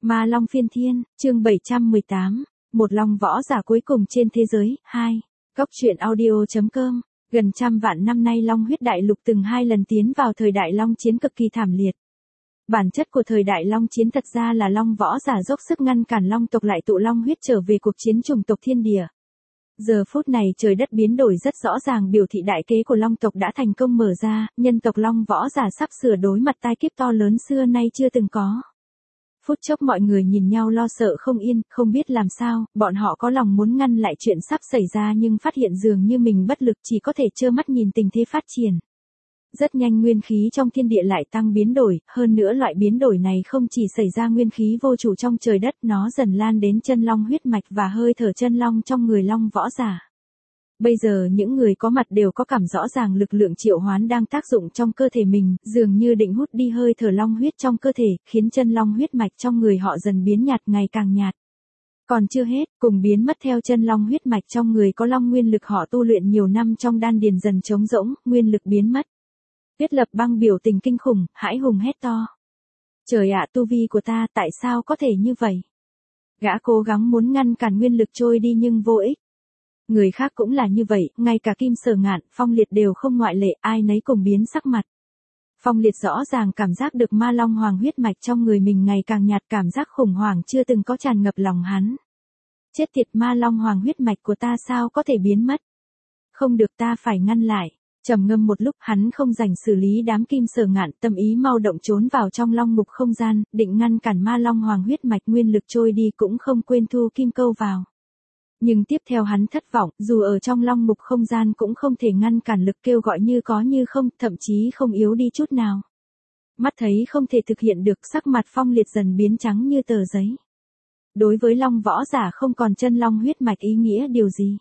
Ma Long Phiên Thiên, chương 718, một long võ giả cuối cùng trên thế giới, 2. Góc truyện audio.com. Gần trăm vạn năm nay Long huyết đại lục từng 2 lần tiến vào thời đại Long chiến cực kỳ thảm liệt. Bản chất của thời đại Long chiến thật ra là Long võ giả dốc sức ngăn cản Long tộc lại tụ Long huyết trở về cuộc chiến chủng tộc thiên địa. Giờ phút này trời đất biến đổi rất rõ ràng, biểu thị đại kế của Long tộc đã thành công mở ra, nhân tộc Long võ giả sắp sửa đối mặt tai kiếp to lớn xưa nay chưa từng có. Phút chốc mọi người nhìn nhau lo sợ không yên, không biết làm sao, bọn họ có lòng muốn ngăn lại chuyện sắp xảy ra nhưng phát hiện dường như mình bất lực, chỉ có thể trơ mắt nhìn tình thế phát triển. Rất nhanh nguyên khí trong thiên địa lại tăng biến đổi, hơn nữa loại biến đổi này không chỉ xảy ra nguyên khí vô chủ trong trời đất, nó dần lan đến chân long huyết mạch và hơi thở chân long trong người long võ giả. Bây giờ những người có mặt đều có cảm rõ ràng lực lượng triệu hoán đang tác dụng trong cơ thể mình, dường như định hút đi hơi thở long huyết trong cơ thể, khiến chân long huyết mạch trong người họ dần biến nhạt, ngày càng nhạt. Còn chưa hết, cùng biến mất theo chân long huyết mạch trong người có long nguyên lực họ tu luyện nhiều năm trong đan điền dần trống rỗng, nguyên lực biến mất. Tuyết Lập Băng biểu tình kinh khủng, hãi hùng hét to. Trời ạ, tu vi của ta tại sao có thể như vậy? Gã cố gắng muốn ngăn cản nguyên lực trôi đi nhưng vô ích. Người khác cũng là như vậy, ngay cả Kim Sở Ngạn, Phong Liệt đều không ngoại lệ, ai nấy cùng biến sắc mặt. Phong Liệt rõ ràng cảm giác được ma long hoàng huyết mạch trong người mình ngày càng nhạt, cảm giác khủng hoảng chưa từng có tràn ngập lòng hắn. Chết tiệt, ma long hoàng huyết mạch của ta sao có thể biến mất? Không được, ta phải ngăn lại. Trầm ngâm một lúc, hắn không rảnh xử lý đám Kim Sở Ngạn, tâm ý mau động trốn vào trong long mục không gian, định ngăn cản ma long hoàng huyết mạch nguyên lực trôi đi, cũng không quên thu kim câu vào. Nhưng tiếp theo hắn thất vọng, dù ở trong long mục không gian cũng không thể ngăn cản lực kêu gọi như có như không, thậm chí không yếu đi chút nào. Mắt thấy không thể thực hiện được, sắc mặt Phong Liệt dần biến trắng như tờ giấy. Đối với long võ giả không còn chân long huyết mạch ý nghĩa điều gì?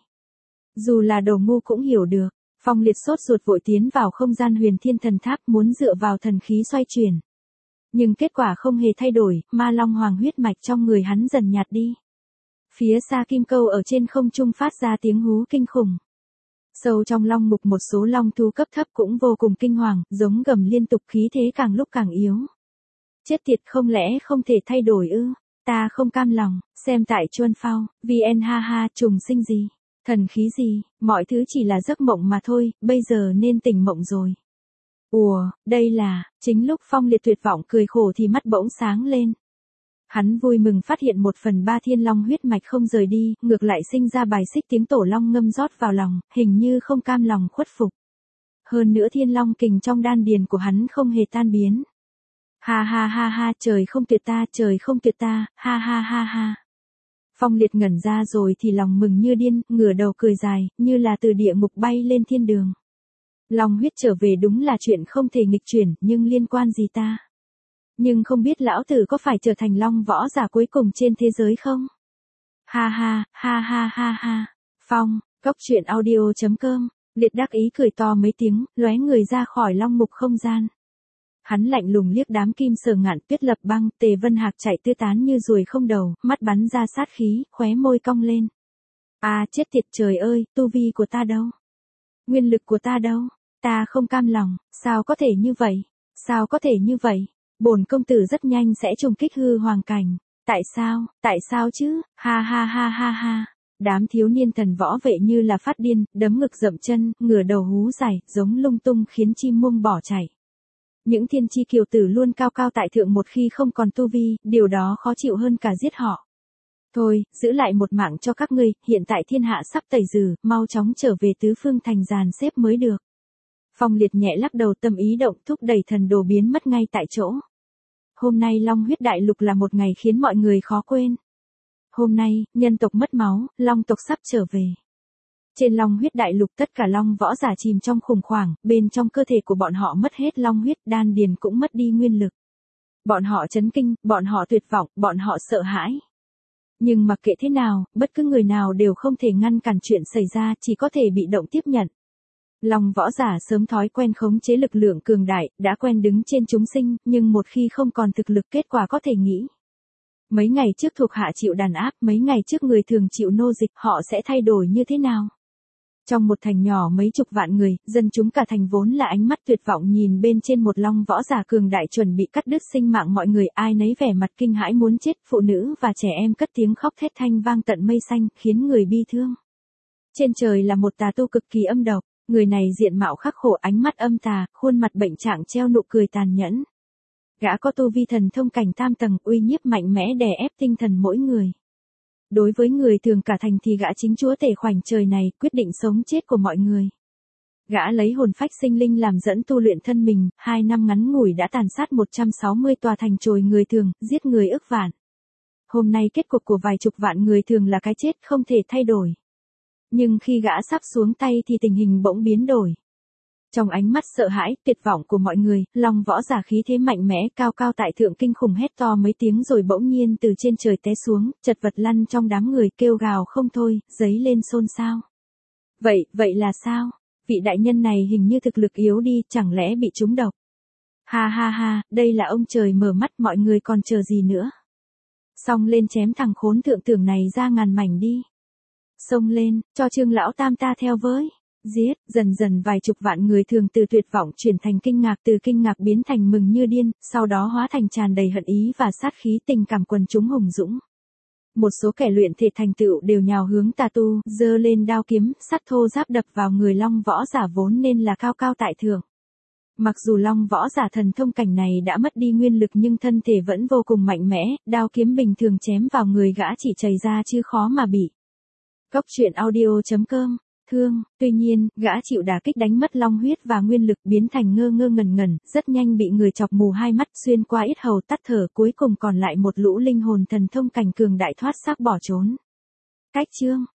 Dù là đồ ngu cũng hiểu được. Phong Liệt sốt ruột vội tiến vào không gian huyền thiên thần tháp, muốn dựa vào thần khí xoay chuyển. Nhưng kết quả không hề thay đổi, ma long hoàng huyết mạch trong người hắn dần nhạt đi. Phía xa kim câu ở trên không trung phát ra tiếng hú kinh khủng. Sâu trong long mục một số long thú cấp thấp cũng vô cùng kinh hoàng, giống gầm liên tục, khí thế càng lúc càng yếu. Chết tiệt, không lẽ không thể thay đổi ư? Ta không cam lòng, xem tại Chuân Phao, VN ha ha, trùng sinh gì? Thần khí gì, mọi thứ chỉ là giấc mộng mà thôi, bây giờ nên tỉnh mộng rồi. Ùa, đây là, chính lúc Phong Liệt tuyệt vọng cười khổ thì mắt bỗng sáng lên. Hắn vui mừng phát hiện 1/3 thiên long huyết mạch không rời đi, ngược lại sinh ra bài xích tiếng tổ long ngâm rót vào lòng, hình như không cam lòng khuất phục. Hơn nữa thiên long kình trong đan điền của hắn không hề tan biến. Ha ha ha ha, trời không tuyệt ta, trời không tuyệt ta, ha ha ha ha. Phong Liệt ngẩn ra rồi thì lòng mừng như điên, ngửa đầu cười dài, như là từ địa ngục bay lên thiên đường. Long huyết trở về đúng là chuyện không thể nghịch chuyển, nhưng liên quan gì ta? Nhưng không biết lão tử có phải trở thành long võ giả cuối cùng trên thế giới không? Ha ha, ha ha ha ha. Phong, góc truyện audio.com, Liệt đắc ý cười to mấy tiếng, lóe người ra khỏi long mục không gian. Hắn lạnh lùng liếc đám Kim Sở Ngạn, Tuyết Lập Băng, Tề Vân Hạc chạy tứ tán như ruồi không đầu, mắt bắn ra sát khí, khóe môi cong lên. À chết tiệt, trời ơi, tu vi của ta đâu? Nguyên lực của ta đâu? Ta không cam lòng, sao có thể như vậy? Sao có thể như vậy? Bổn công tử rất nhanh sẽ trùng kích hư hoàng cảnh. Tại sao chứ? Ha ha ha ha ha. Đám thiếu niên thần võ vệ như là phát điên, đấm ngực dậm chân, ngửa đầu hú dài, giống lung tung khiến chim muông bỏ chạy. Những thiên chi kiều tử luôn cao cao tại thượng, một khi không còn tu vi, điều đó khó chịu hơn cả giết họ. Thôi, giữ lại một mạng cho các ngươi, hiện tại thiên hạ sắp tẩy rừ, mau chóng trở về tứ phương thành dàn xếp mới được. Phong Liệt nhẹ lắc đầu, tâm ý động, thúc đẩy thần đồ biến mất ngay tại chỗ. Hôm nay Long huyết đại lục là một ngày khiến mọi người khó quên. Hôm nay, nhân tộc mất máu, long tộc sắp trở về. Trên long huyết đại lục tất cả long võ giả chìm trong khủng hoảng, bên trong cơ thể của bọn họ mất hết long huyết, đan điền cũng mất đi nguyên lực. Bọn họ chấn kinh, bọn họ tuyệt vọng, bọn họ sợ hãi. Nhưng mặc kệ thế nào, bất cứ người nào đều không thể ngăn cản chuyện xảy ra, chỉ có thể bị động tiếp nhận. Long võ giả sớm thói quen khống chế lực lượng cường đại, đã quen đứng trên chúng sinh, nhưng một khi không còn thực lực, kết quả có thể nghĩ. Mấy ngày trước thuộc hạ chịu đàn áp, mấy ngày trước người thường chịu nô dịch, họ sẽ thay đổi như thế nào? Trong một thành nhỏ mấy chục vạn người, dân chúng cả thành vốn là ánh mắt tuyệt vọng nhìn bên trên một long võ giả cường đại chuẩn bị cắt đứt sinh mạng mọi người, ai nấy vẻ mặt kinh hãi muốn chết, phụ nữ và trẻ em cất tiếng khóc thét thanh vang tận mây xanh, khiến người bi thương. Trên trời là một tà tu cực kỳ âm độc, người này diện mạo khắc khổ, ánh mắt âm tà, khuôn mặt bệnh trạng treo nụ cười tàn nhẫn. Gã có tu vi thần thông cảnh tam tầng, uy nhiếp mạnh mẽ đè ép tinh thần mỗi người. Đối với người thường cả thành thì gã chính chúa tể khoảnh trời này, quyết định sống chết của mọi người. Gã lấy hồn phách sinh linh làm dẫn tu luyện thân mình, 2 năm ngắn ngủi đã tàn sát 160 tòa thành trồi người thường, giết người ức vạn. Hôm nay kết cục của vài chục vạn người thường là cái chết không thể thay đổi. Nhưng khi gã sắp xuống tay thì tình hình bỗng biến đổi. Trong ánh mắt sợ hãi, tuyệt vọng của mọi người, long võ giả khí thế mạnh mẽ cao cao tại thượng kinh khủng hét to mấy tiếng rồi bỗng nhiên từ trên trời té xuống, chật vật lăn trong đám người kêu gào không thôi, giấy lên xôn xao. Vậy là sao? Vị đại nhân này hình như thực lực yếu đi, chẳng lẽ bị trúng độc? Ha ha ha, đây là ông trời mở mắt, mọi người còn chờ gì nữa? Xông lên chém thằng khốn thượng tưởng này ra ngàn mảnh đi. Xông lên, cho Trương lão tam ta theo với. Giết, dần dần vài chục vạn người thường từ tuyệt vọng chuyển thành kinh ngạc, từ kinh ngạc biến thành mừng như điên, sau đó hóa thành tràn đầy hận ý và sát khí, tình cảm quần chúng hùng dũng. Một số kẻ luyện thể thành tựu đều nhào hướng tà tu, giơ lên đao kiếm, sắt thô giáp đập vào người long võ giả vốn nên là cao cao tại thượng. Mặc dù long võ giả thần thông cảnh này đã mất đi nguyên lực nhưng thân thể vẫn vô cùng mạnh mẽ, đao kiếm bình thường chém vào người gã chỉ chảy ra chứ khó mà bị. Cốc truyện audio.com Thương, tuy nhiên, gã chịu đả kích đánh mất long huyết và nguyên lực biến thành ngơ ngơ ngẩn ngẩn, rất nhanh bị người chọc mù hai mắt xuyên qua yết hầu tắt thở, cuối cùng còn lại một lũ linh hồn thần thông cảnh cường đại thoát xác bỏ trốn. Cách chương